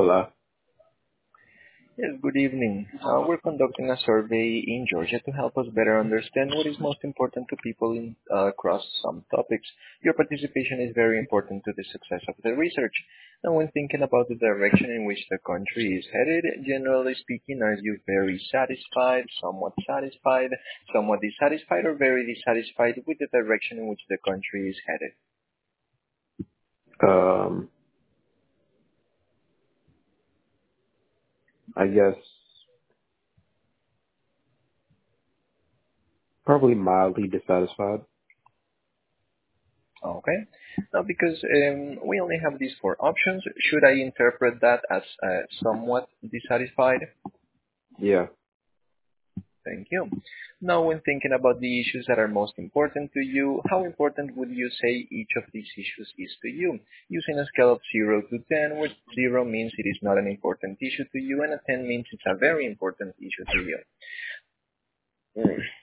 Hola. Yes, good evening. We're conducting a survey in Georgia to help us better understand what is most important to people across some topics. Your participation is very important to the success of the research. And when thinking about the direction in which the country is headed, generally speaking, are you very satisfied, somewhat dissatisfied, or very dissatisfied with the direction in which the country is headed? Um, I guess probably mildly dissatisfied. Okay. Now, because we only have these four options, should I interpret that as somewhat dissatisfied? Yeah. Thank you. Now, when thinking about the issues that are most important to you, how important would you say each of these issues is to you? Using a scale of 0 to 10, where 0 means it is not an important issue to you, and a 10 means it's a very important issue to you.